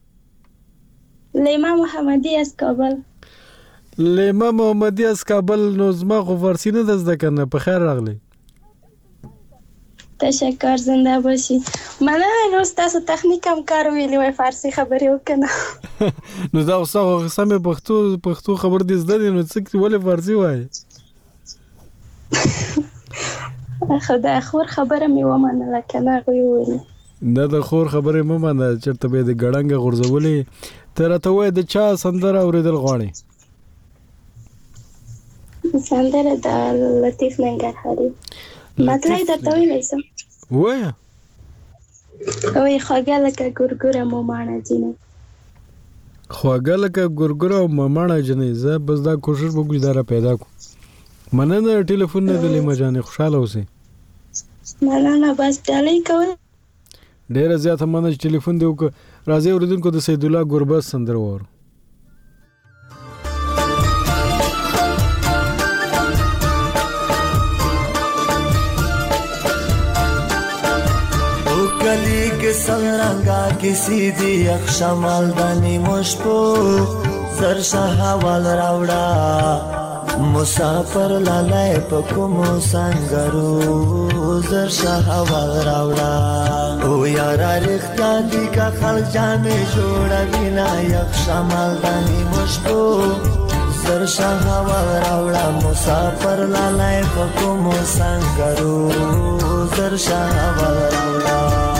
لیما محمدی از کابل. لیما محمدی از کابل. نو زما خو فارسی نه زده کنه. په خیر راغلی. تشکر زنده باشی. مننه. روز تاسو تخنیک هم کار ویلی وای فارسی خبرې وکنه. نو دا اوسه سم پښتو خبر دې زده دي نو څه ولې فارسی وای. خدای خور خبره مې ومنله کنه غوي. نه د خور خبره مې ومنله چرته به د ګړنګ غورځولې. تر ته وای د چا سندره اوریدل غواړي. سندره د لطیف ننګرهاري. مطلب درته ویلی سم. وایه. وای خواږه لکه ګورګوره موماڼه جینۍ. خواږه لکه ګورګوره او موماڼه جینۍ. زه بس دا کوشش وکړم دا را پیدا کو. مننه ټلیفون نه دلی مجانه خوشاله اوسې. مننه بس ډالۍ کول. ډیره زیاته مننه ټلیفون دی وک. راځي اوریدونکو د سید الله ګربز سندره وره. गली के संरंगा किसी दी अक्षमाल दानी मुश्पो सरसा हवाल रावड़ा मुसाफर लालाय पकुमो संगरू सरसा हवाल रावड़ा ओ यारा रिख्ता दी का खल जाने जोड़ा बिना अक्षमाल दानी मुश्पो सरसा हवाल रावड़ा मुसाफर लालाय पकुमो संगरू सरसा हवाल रावड़ा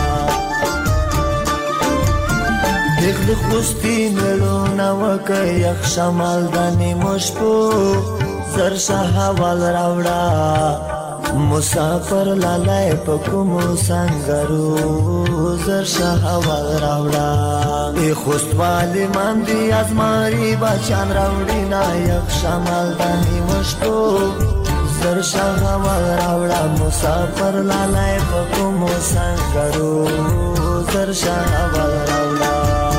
دخل خوستی ملو نوک یک شمال دانی مشپو زرشا حوال راوڑا مسافر لالای په کومو سنگرو زر شهوال راوړه ای خوستوالی من دی ازماری بچان راوړي نا یک شمال دانی مشکو زر شهوال راوړه مسافر لالای په کومو سنگرو زر شهوال راوړه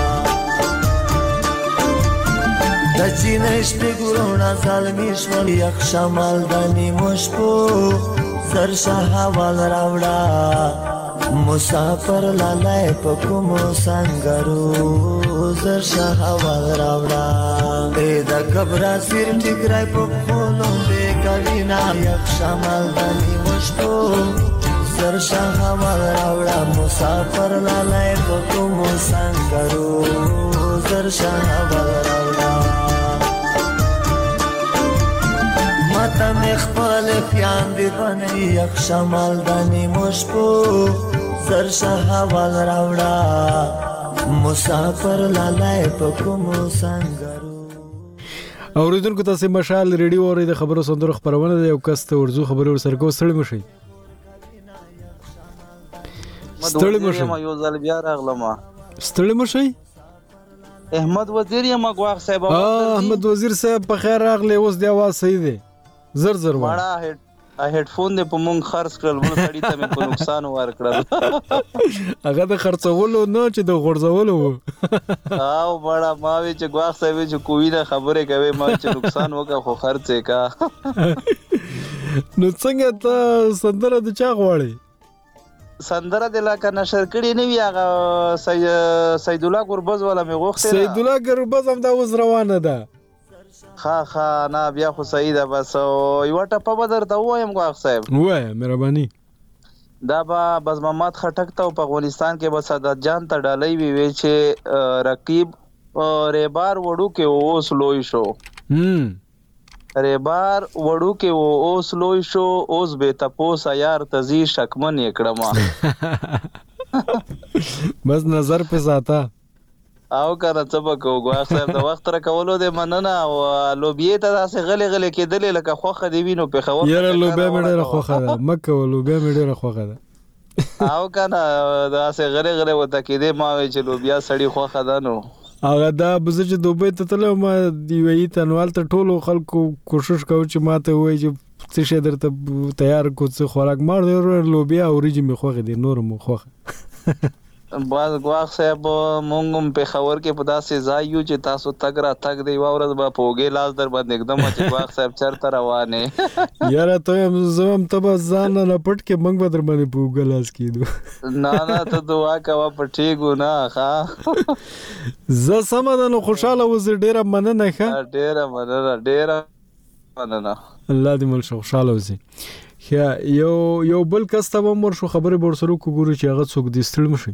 د چینش په ګورونه ظالمی شول یک شمال دانی مشکو زر شهوال راوړه مسافر لالای په کومو سنگرو زر شهوال راوړه ای د کبره سیر ټیګرای په خونو دې کوینا یک شمال دانی مشکو زر شهوال راوړه مسافر لالای په کومو سنگرو زر شهوال راوړه ماتا مخبال پیاندی بنی یک شمال دانی مشکو زر شهوال راوړه مسافر لالای په کومو سنگرو. اوریدونکو تاسو مشال ریډیو اوري د خبرو سندرو خبرونه د یو کس ته ورزو خبرو ورسره کو ستړي مشي ما یو ځل بیا راغلم ستړي مشي احمد وزیر یم غواخ صاحب احمد وزیر صاحب په خیر راغلی اوس دی आवाज صحیح دی زر زر وړه هډ فون دې په مونږ خرڅ کړل ول سړی ته مې په نقصان ور کړل هغه د خرڅولو نه چې د غورځولو او بڑا ما وی چې غواخ صاحب چې کوی نه خبره کوي ما چې نقصان وکړ خو خرڅه کا نو څنګه ته سندره د چا غواړي سندره د لاکه نشر کړي نه وی هغه سید الله قربز ولا مې غوښته سید الله قربز هم دا وز روانه ده خا نه بیا خو صحیح ده بس یو ټپه بدر ته وایم غواخ صاحب وای مهرباني دا با بس محمد خټک ته په افغانستان کې بس عادت جان ته ډالۍ وی چې رقیب ریبار وړو کې اوس لوی شو ریبار وړو کې اوس لوی شو اوس به تپوس یار تزي شکمن یکړما بس نظر په ساته او کنه څه بکو غواخ صاحب د وخت را کولو د مننه او لوبیه ته داسې غلې کېدلې لکه خوخه دی وینو په خو یاره لوبیا مې ډېره خوخه ده مکه لوبیا مې ډېره خوخه ده او کنه داسې غلې وته کېدې ما وی چې لوبیا سړی خوخه ده نو هغه دا بز چې دوبه ته تل ما دی وی تنوال ته ټولو خلکو کوشش کوي چې ماته وای چې څه شه درته تیار کو څه خوراک مار دی لوبیا اوریجی مې خوخه دي نور مو خوخه باز غواخ صاحب مونږم په خبر کې پدا سي ځای یو چې تاسو تګ را تګ دی ورځ به پوګې لاس در باندې एकदम چې غواخ صاحب چرته روانه یاره ته زم ته ځان نه پټ کې مونږ به در باندې پوګې لاس کیدو نه ته دعا کوه په ټیګو نه ښا ز سمدن خوشاله وز ډیره مننه ښا ډیره مننه الله دې مل خوشاله وزي یو بل کس ته مور شو خبره ورسره کوګوري چې هغه څوک دې ستړي مشي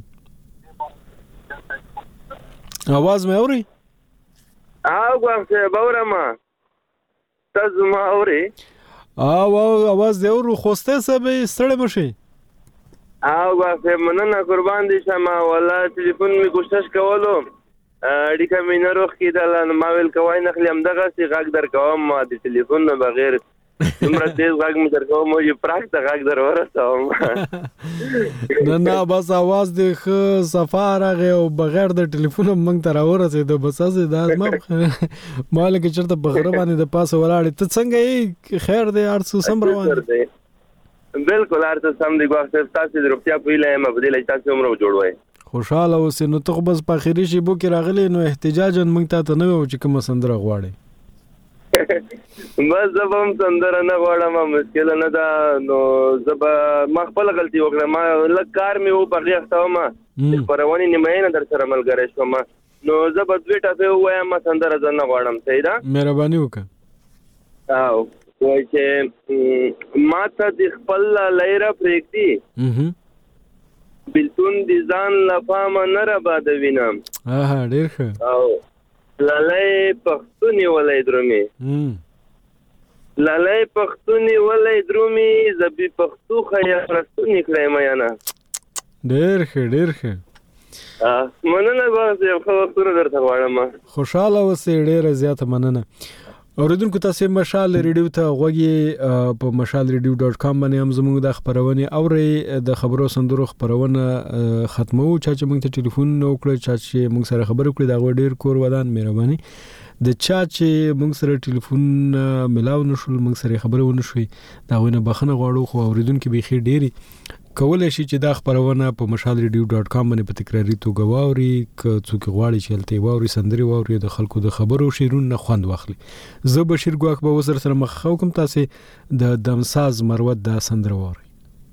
आवाज مې اوري غواخ صاحب اورما تاسو ما اوري आवाज دې اورو خوسته سبې ستړي مشي غواخ صاحب مننه قربان دي شمه والله ټلیفون می کوشش کولو اړیکه مې نه روخ کیدل نو ما ویل کوی نه خلم دغه سي غږ در کوم ما د ټلیفون نه بغیر دومره تیز غږ مې در کوم یو پراخ د غږ در ورسوم نه بس आवाज دې خ سفار هغه او بغیر د ټلیفون مونږ ته راورسې د بس اسه دا مالک چرته بغره باندې د پاسه ولاړې ته څنګه یې خیر دې ارڅ سم روان بالکل ارڅ سم دی غواخ صاحب تاسو د روغتیا په لای مبدل تاسو عمر جوړوي خوشاله اوسې نو ته بس په اخري شی بو کې راغلی نو احتجاجن مونږ ته نه و چې کوم سندره غواړي بس زبم سندره نه غواړم مشکل نه ده نو زب ما خپل غلطي وکړم ما لکار مې و بغي اختوم پرونی نیمه نه در سره ملګری شوم نو زب دوی ټاپه وایم ما سندره نه غواړم صحیح ده مهرباني وکړه او وای چې ما ته د خپل لایره پریکتی بلتون دي ځان لفام نه را باد وینم ډیر ښه او لالای پښتوني ولای درومي لالای پښتوني ولای درومي زبي پښتو خیا پښتوني کړای مې نه ډیر ښه مننه غواړم خو درته غواړم خوشاله اوسې ډیر زیات مننه اوریدونکو تاسو مشال ریډیو ته غوږی په mashalradio.com باندې هم زموږ د خبرونه اوري د خبرو سندرو خبرونه ختمو چې موږ ته ټلیفون وکړ چې موږ سره خبرې کړې دا ډیر کور ودان مهرباني د چې موږ سره ټلیفون ملاو نشول موږ سره خبرونه ونشوي دا ونه بخنه غواړو خو اوریدونکو به خیر ډیری کولای شي چې دا خبرونه په mashalradio.com باندې په تکراری توګه واوري ک څوک غواړي چې لته واوري سندري واوري د خلکو د خبرو شیرون نه خوند واخلي زه بشیر ګواک به وسر سره مخ کوم تاسو د دمساز مروت د سندره واوري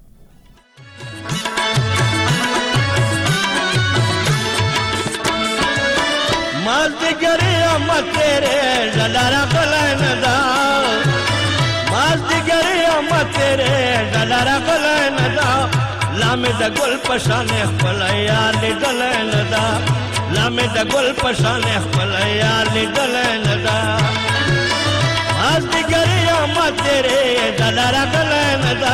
مازدګری امت تیرې زلارا کلندا مازدګری امت تیرې زلارا کلندا لامه د ګل پشان خپل یار لیدل ندا لامه د ګل پشان خپل یار لیدل ندا مازدګری امت تیرې زلارا کلندا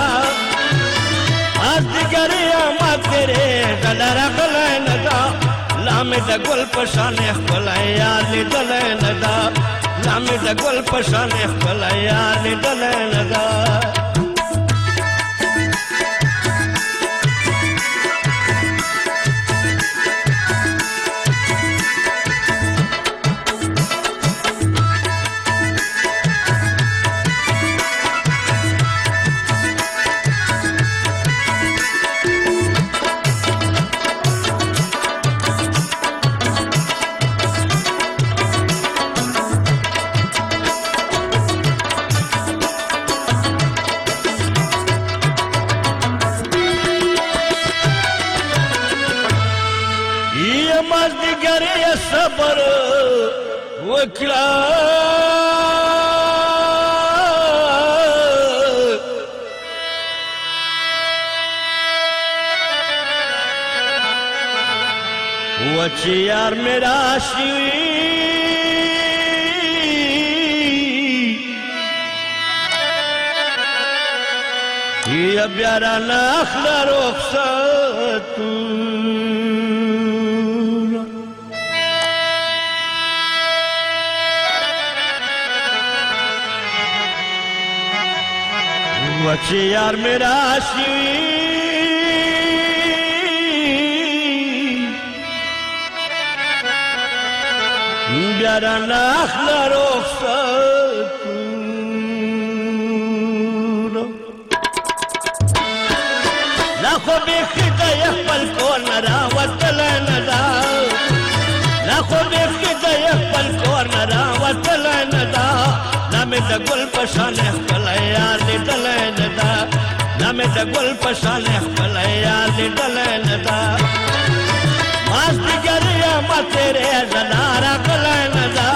مازدګری امت تیرې زلارا کلندا لامه د ګل پشان خپل یار لیدل ندا لامه د ګل پشان خپل یار لیدل ندا صبر وکړه وچ یار میرا شي یا بیارا نخلا رخصتو وچی یار میرا شوی بیارا نخلا رخصتو نخو بیخی دا یخبل کون را وطل ندا نخو بیخی دا یخبل کون را وطل ندا نامه د ګل پشان خپل یار لیدل ندا نامه د ګل پشان خپل یار لیدل ندا مازدګری امت تیرې زلارا کل ندا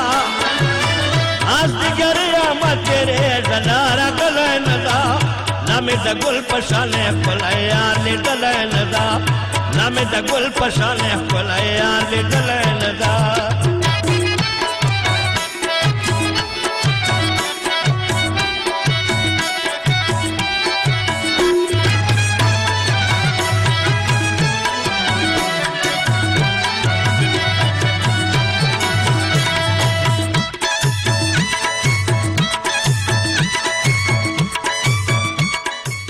مازدګری امت تیرې زلارا کل ندا نامه د ګل پشان خپل یار لیدل ندا نامه د ګل پشان خپل یار لیدل ندا